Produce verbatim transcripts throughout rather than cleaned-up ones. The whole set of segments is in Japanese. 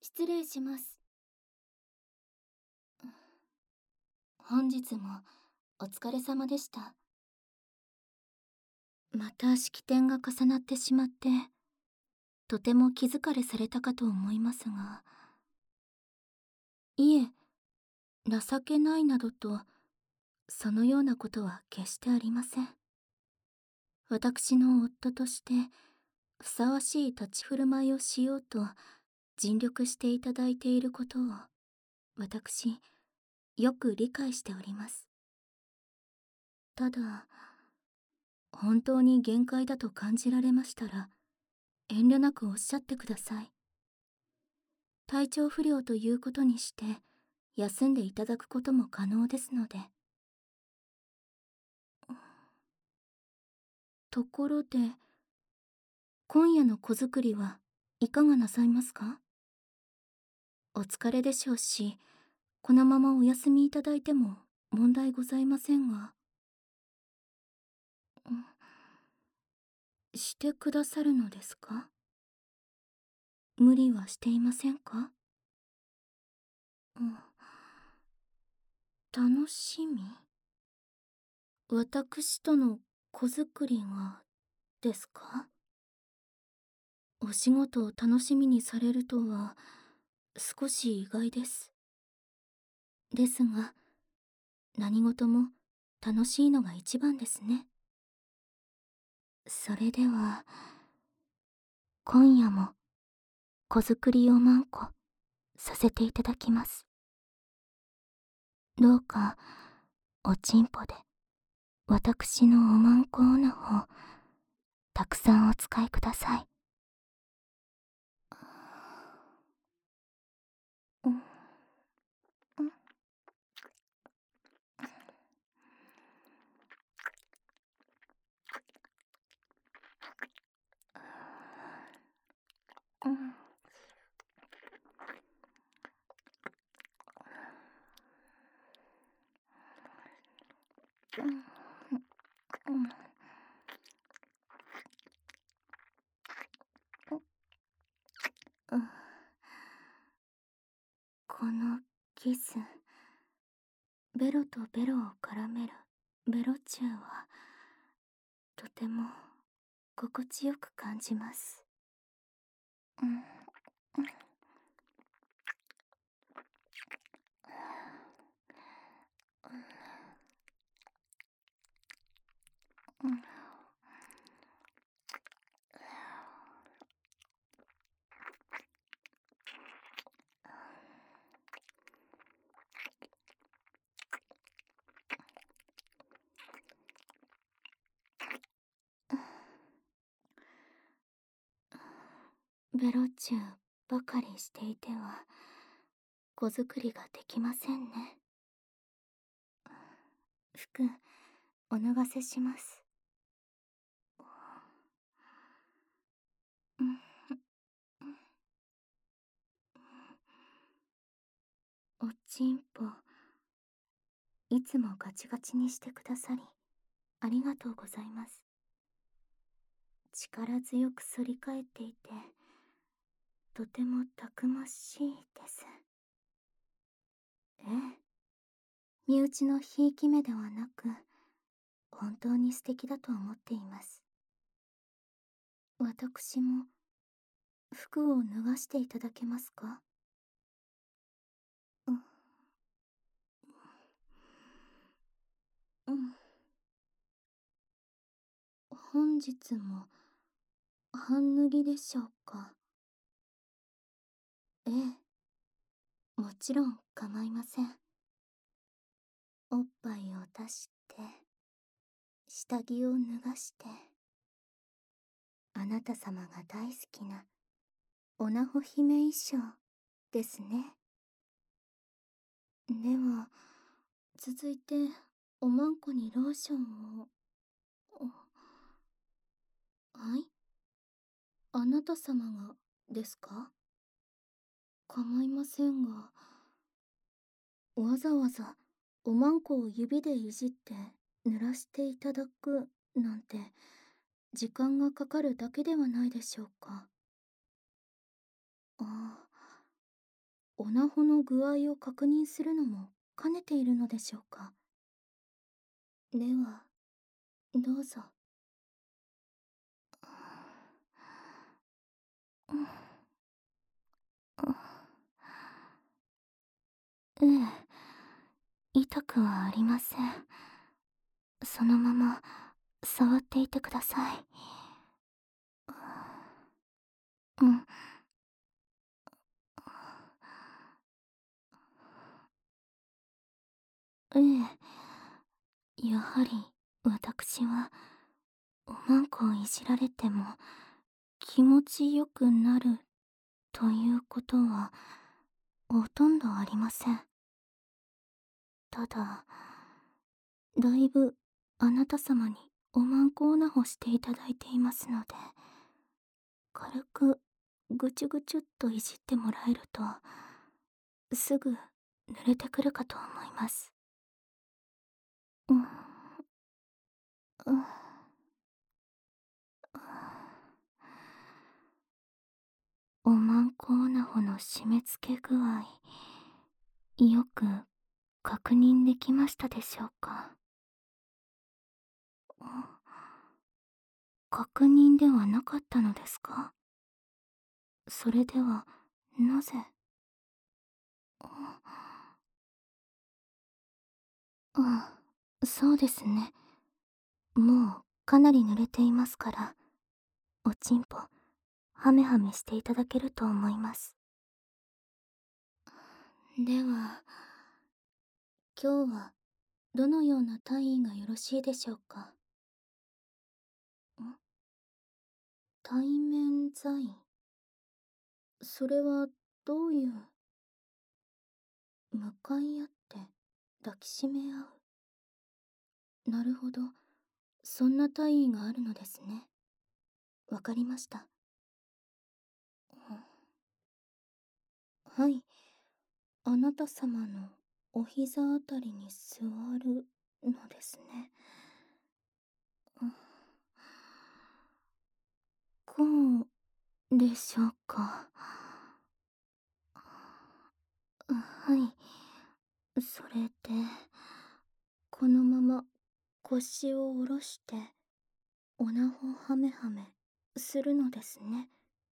失礼します。本日もお疲れ様でした。また式典が重なってしまって、とても気疲れされたかと思いますが。いえ、情けないなどと、そのようなことは決してありません。私の夫として、ふさわしい立ち振る舞いをしようと、尽力していただいていることを、私、よく理解しております。ただ、本当に限界だと感じられましたら、遠慮なくおっしゃってください。体調不良ということにして、休んでいただくことも可能ですので。ところで、今夜の子作りはいかがなさいますか？お疲れでしょうし、このままお休みいただいても問題ございませんが。してくださるのですか？無理はしていませんか？うん、楽しみ？私との子作りがですか？お仕事を楽しみにされるとは少し意外です。ですが、何事も楽しいのが一番ですね。それでは、今夜も子作りをまんこさせていただきます。どうかおちんぽで私のおまんこオナをたくさんお使いください。うん、うん、うん、うん、うん、うん。このキス、ベロとベロを絡めるベロチューはとても心地よく感じます。うん、うん、うん。ベロチューばかりしていては子作りができませんね。服お脱がせします。うん、おちんぽいつもガチガチにしてくださりありがとうございます。力強く反り返っていてとてもたくましいです。ええ、身内のひいき目ではなく本当に素敵だと思っています。私も服を脱がしていただけますか？うん、うん。本日も半脱ぎでしょうか？ええ、もちろん構いません。おっぱいを出して下着を脱がして、あなた様が大好きなおなほ姫衣装ですね。では続いておまんこにローションを。はい、あなた様がですか？構いませんが、わざわざおまんこを指でいじって濡らしていただくなんて時間がかかるだけではないでしょうか。ああ、 おなほの具合を確認するのも兼ねているのでしょうか。では、どうぞ。ええ、痛くはありません。そのまま触っていてください。うん。ええ、やはり私はおまんこをいじられても気持ちよくなるということはほとんどありません。ただ、だいぶあなた様におまんこおなほしていただいていますので、軽くぐちゅぐちゅっといじってもらえるとすぐ濡れてくるかと思います。うん、うん、おまんこおなほの締め付け具合、よく確認できましたでしょうか。確認ではなかったのですか？それではなぜ？ああ、そうですね。もうかなり濡れていますから、おちんぽハメハメしていただけると思います。では、今日はどのような退院がよろしいでしょうか？ん対面在院、それはどういう？向かい合って抱きしめ合う。なるほど、そんな退院があるのですね。わかりました。はい、あなた様のお膝あたりに座るのですね。こうでしょうか。はい、それでこのまま腰を下ろしておなほハメハメするのですね。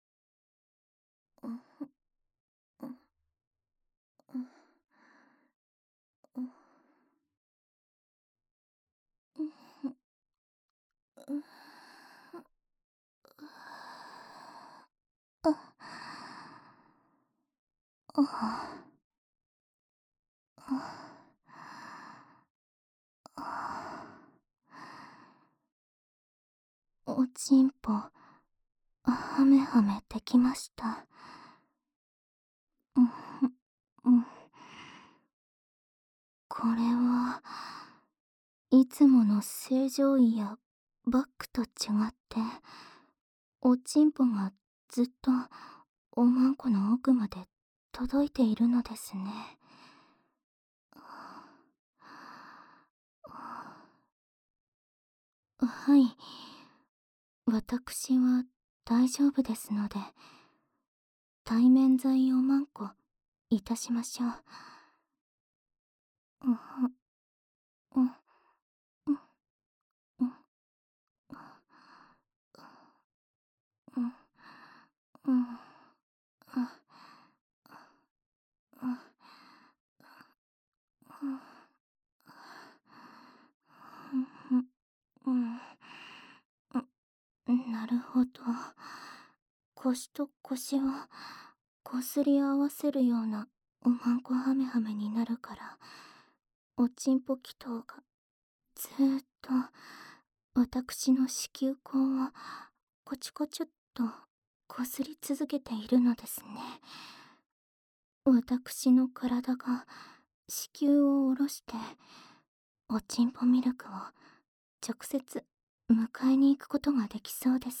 おちんぽハメハメできました。うんこれはいつもの正常位やバックと違っておちんぽがずっとおまんこの奥まで届いているのですね。はい、私は大丈夫ですので対面剤おまんこいたしましょう。うんうんうんうんうんうんうんなるほど。腰と腰をこすり合わせるようなおまんこハメハメになるからおちんぽ祈祷がずーっと私の子宮口をコチコチュっとこすり続けているのですね。私の体が子宮を下ろしておちんぽミルクを直接迎えに行くことができそうです。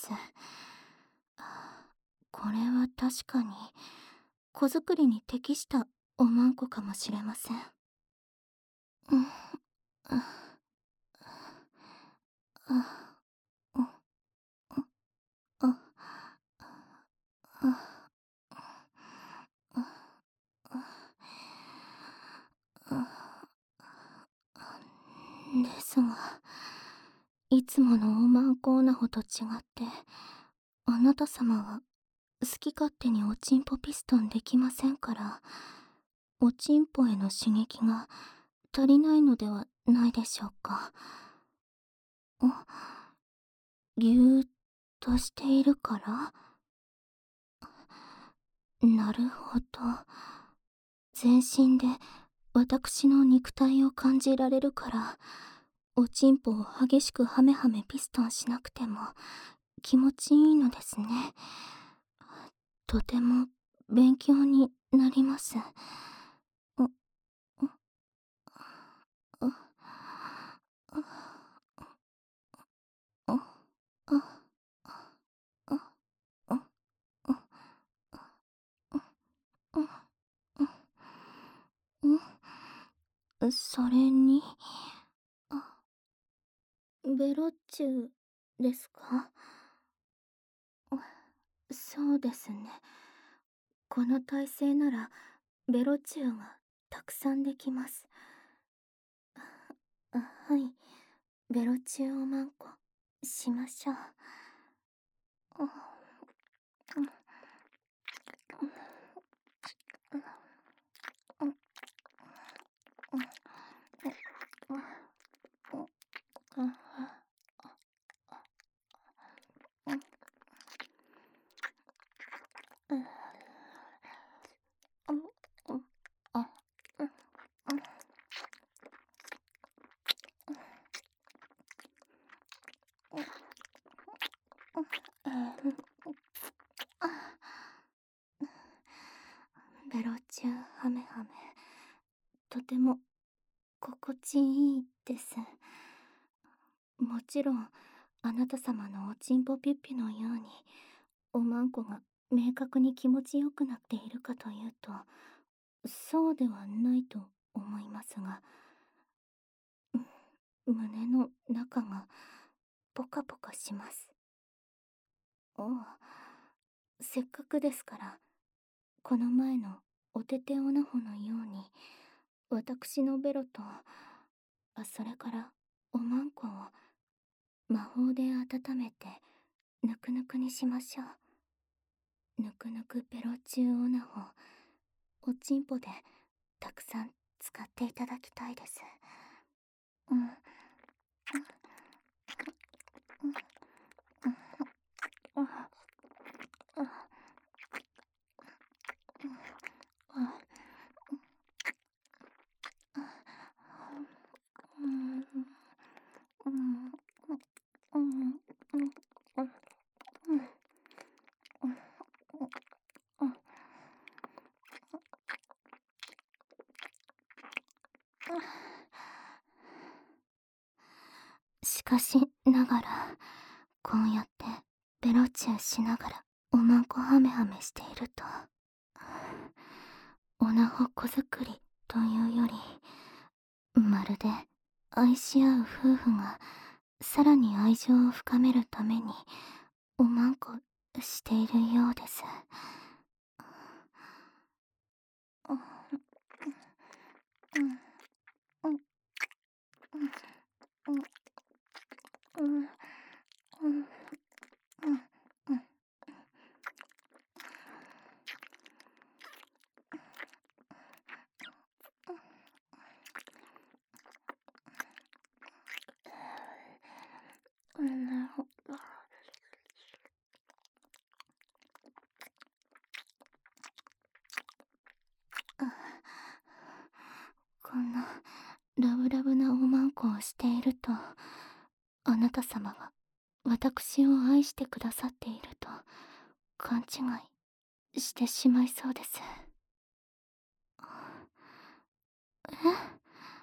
これは確かに子作りに適したおまんこかもしれません。うん、あ、あ、あ、あ、あ、 ですが、いつものおまんこオナホと違って、あなた様は好き勝手におちんぽピストンできませんから、おちんぽへの刺激が足りないのではないでしょうか。あ、ぎゅーっとしているから？なるほど。全身で私の肉体を感じられるから、おちんぽを激しくハメハメピストンしなくても気持ちいいのですね。とても勉強になります。あ、あ、あ、あ、あ、あ、あ、あ、それに、あ、ベロチューですか？そうですね。この体勢ならベロチューがたくさんできます。あ、はい。ベロチューおまんこしましょう。ベロチューハメハメ、とても心地いいです。もちろんあなた様のおちんぽピュッピのようにおまんこが明確に気持ちよくなっているかというと、そうではないと思いますが、胸の中がポカポカします。おう、せっかくですからこの前のおてておなほのように私のベロと、あ、それからおまんこを魔法で温めてぬくぬくにしましょう。ぬくぬくベロチューオナホ、おちんぽでたくさん使っていただきたいです。うん。しかしながら、こうやってベロチューしながらおまんこハメハメしていると、おなほ子作りというより、まるで愛し合う夫婦がさらに愛情を深めるためにおまんこしているようです。こんなラブラブなおまんこをしていると、あなた様は私を愛してくださっていると勘違いしてしまいそうです。え？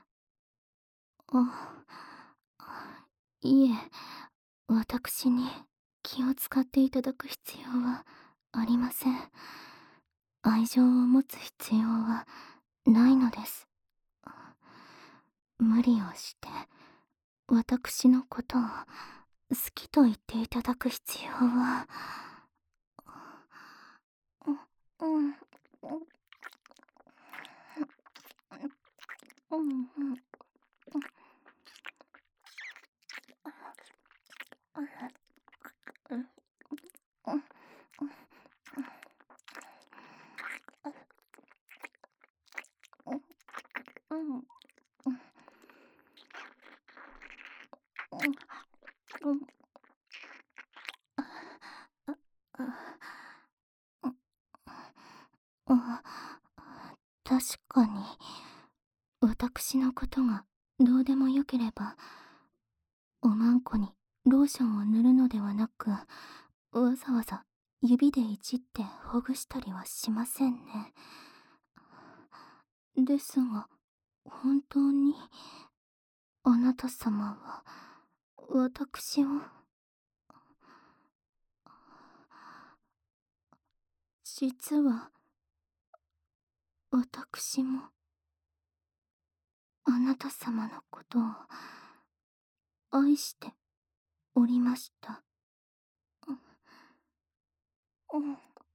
あ、いえ、私に気を使っていただく必要はありません。愛情を持つ必要はないのです。無理をして私のことを好きと言っていただく必要は、うん、うん、うん、うん、 あ、確かに、私のことがどうでもよければ、おまんこにローションを塗るのではなく、わざわざ指でいじってほぐしたりはしませんね。ですが、本当に、あなた様は、私を、実は、私も、あなた様のことを、愛しておりました。うん、うん、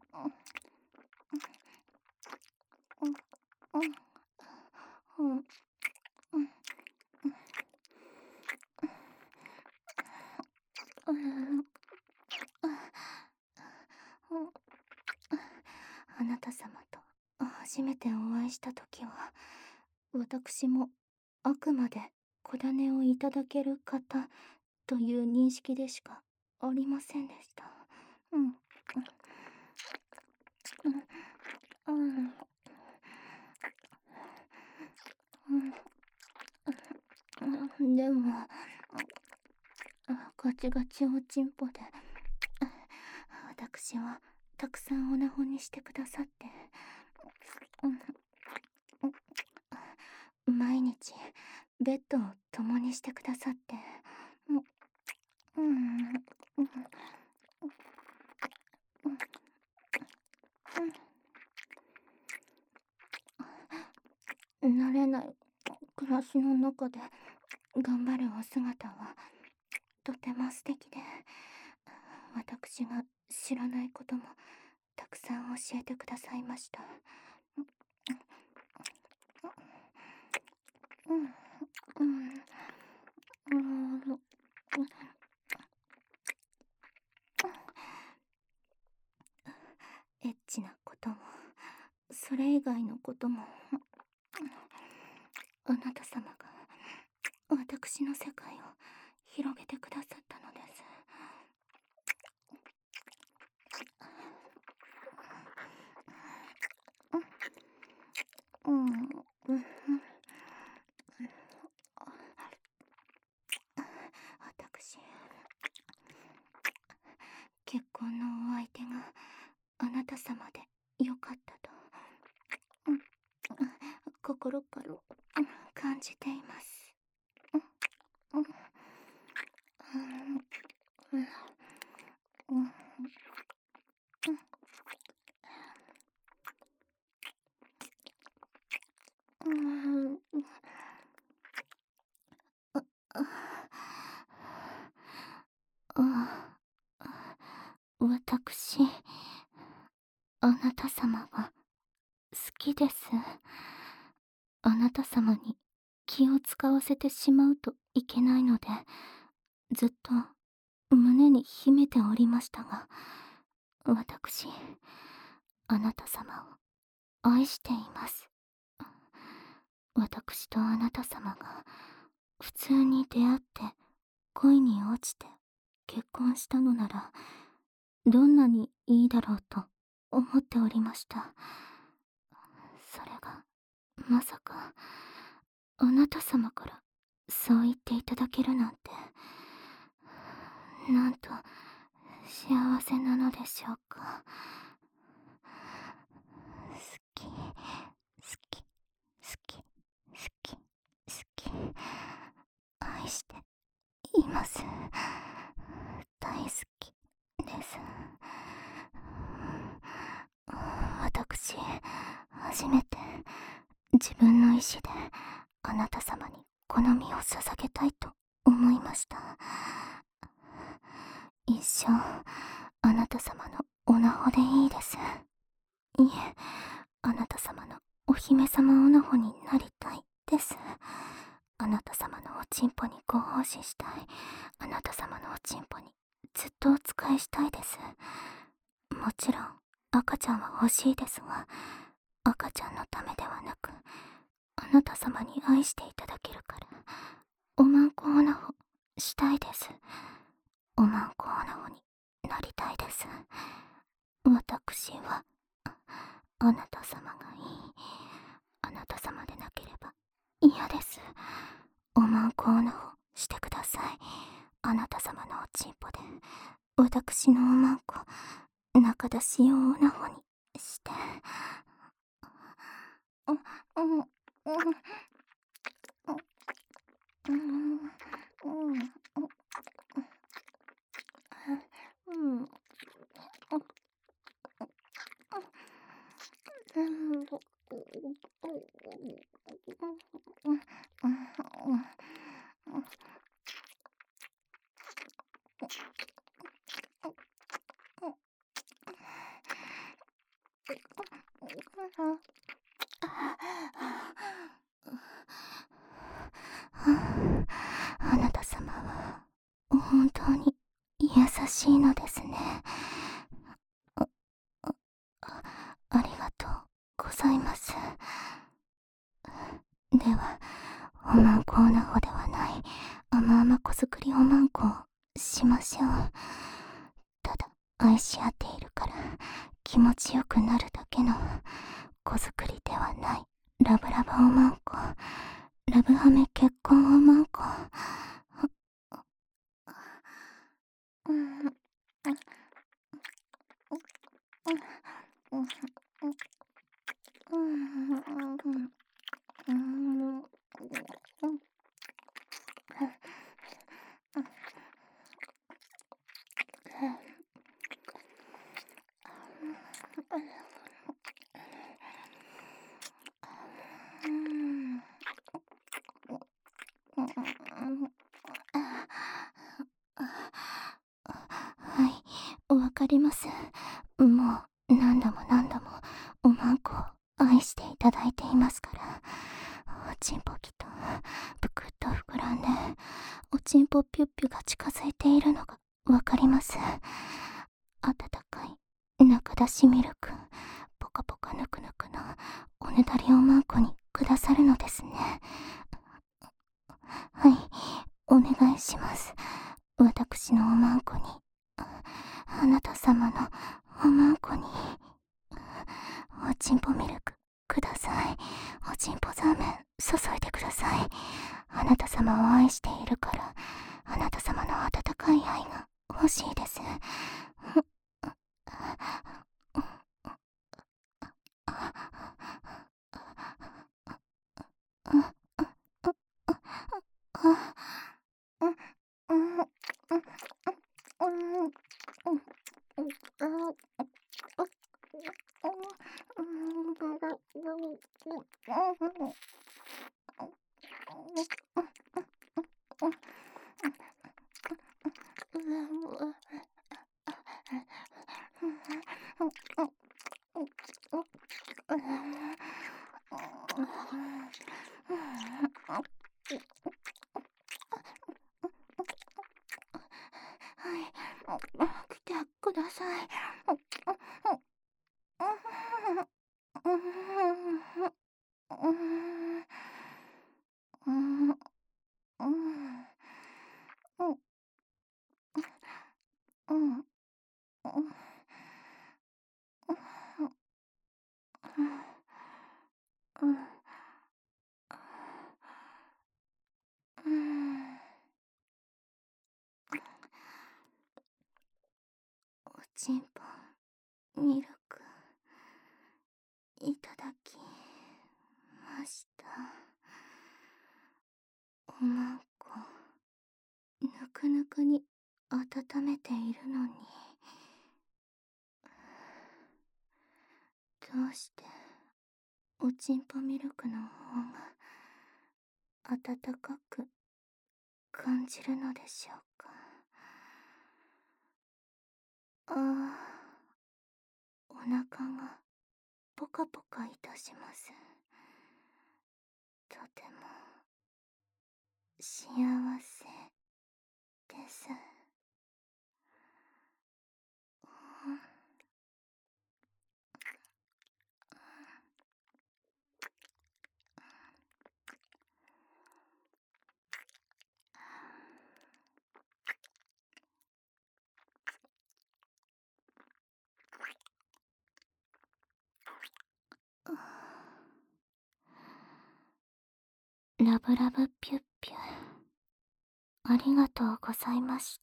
うん、うん、うん、うん、あなた様と初めてお会いした時は、私もあくまで小種をいただける方という認識でしかありませんでした。うん、うん、うん、うん、でも、ガチガチおちんぽで、私はたくさんオナホにしてくださって、うん、毎日ベッドを共にしてくださって、うん、うん、うん、慣れない暮らしの中で頑張るお姿はとても素敵で、私が知らないこともたくさん教えてくださいました。うん、うん、うん、うん、エッチなこともそれ以外のことも、あなた様が私の世界を広げてくださったのです。うん、うん、うん、私、結婚のお相手があなた様でよかったと、うん、心から感じています。うん、うん、うん、うん、うん、うん、あ、私、あなた様が好きです。あなた様に気を使わせてしまうといけないので、ずっと胸に秘めておりましたが、私、あなた様を愛しています。私とあなた様が普通に出会って恋に落ちて結婚したのなら、どんなにいいだろうと思っておりました。それがまさかあなた様からそう言っていただけるなんて、なんと幸せなのでしょうか。好き、好き、好き、好き、好き、愛しています。大好きです。私、初めて自分の意志であなた様に好みを捧げたいと思いました。一生あなた様のおなほでいいです。いえ、あなた様のお姫様おなほになりたいです。あなた様のおちんぽにご奉仕したい。あなた様のおちんぽにずっとお仕えしたいです。もちろん赤ちゃんは欲しいですが、赤ちゃんのためではなく、あなた様に愛していただけるから、おまんこおなほしたいです。おまんこおなほになりたいです。私は、ああなた様がいい。あなた様でなければ嫌です。おまんこオナホしてください。あなた様のおちんぽで私のおまんこ中出し用オナホにして。う、うん、うん、うん、うん、うん、うん、あなた様は本当に優しいのですね。あ、あ、ありがとうございます。では、おまんこオナホではない甘々子作りおまんこをしましょう。ただ愛し合っているから気持ちよくなるだけの子作りではないラブラブおまんこ、ラブハメ結婚おまんこ。うん、はい、わかります。もう何度も何度もおまんこを愛していただいていますから。おちんぽきとぷくっと膨らんでおちんぽピュッピュが近づいているのがわかります。温かい中出しミルクポカポカぬくぬくのおねだりおまんこにくださるのですね。はい、お願いします。私のおまんこに、あなた様のおまんこにおちんぽミルクください。おちんぽザーメン注いでください。あなた様を愛しているからあなた様の温かい愛が欲しいです。はい、来てください。おちんぽミルクいただきました。おまんこぬくぬくに温めているのに、どうしておちんぽミルクの方が温かく感じるのでしょうか。ああ、お腹がポカポカいたします。とても幸せです。 ラブラブピュッピュ。ありがとうございました。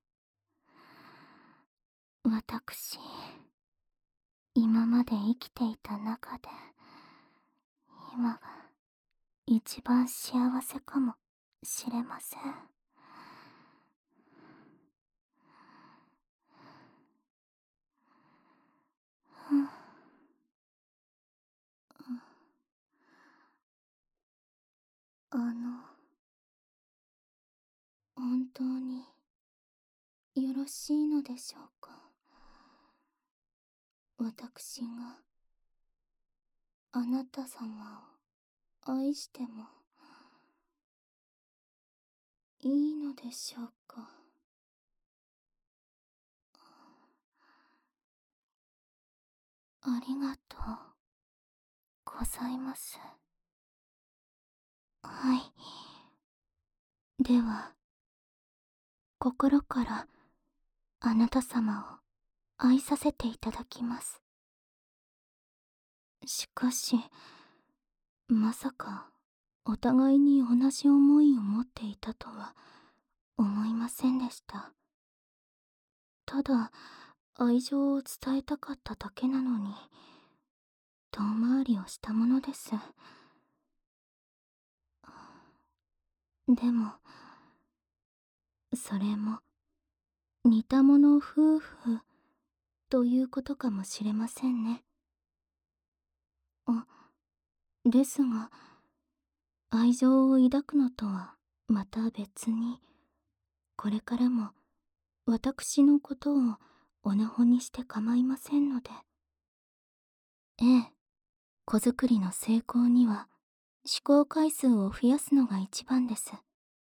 私、今まで生きていた中で、今が一番幸せかもしれません。うん、あの、本当によろしいのでしょうか。私があなた様を愛してもいいのでしょうか。ありがとうございます。はい。では、心からあなた様を愛させていただきます。しかし、まさかお互いに同じ思いを持っていたとは思いませんでした。ただ、愛情を伝えたかっただけなのに、遠回りをしたものです。でも、それも似た者夫婦ということかもしれませんね。あ、ですが、愛情を抱くのとはまた別に、これからも私のことをおなほにして構いませんので。ええ、子作りの成功には試行回数を増やすのが一番です。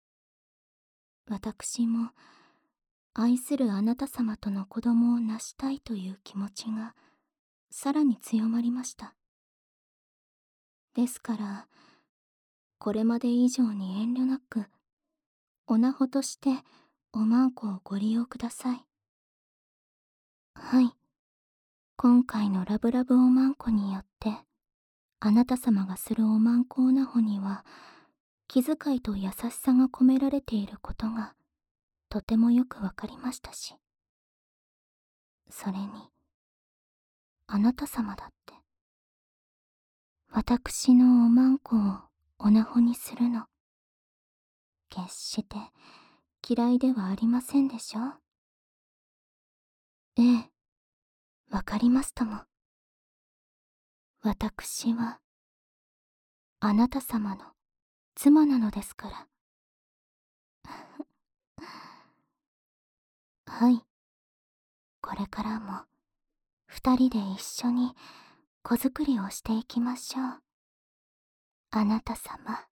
私も愛するあなた様との子供をなしたいという気持ちがさらに強まりました。ですから、これまで以上に遠慮なく、おなほとしておまんこをご利用ください。はい。今回のラブラブおまんこによって、あなた様がするおまんこおなほには、気遣いと優しさが込められていることが、とてもよくわかりましたし。それに、あなた様だって、私のおまんこをおなほにするの、決して嫌いではありませんでしょ。ええ、わかりますとも。私は、あなた様の妻なのですから。はい。これからも、二人で一緒に子作りをしていきましょう。あなた様。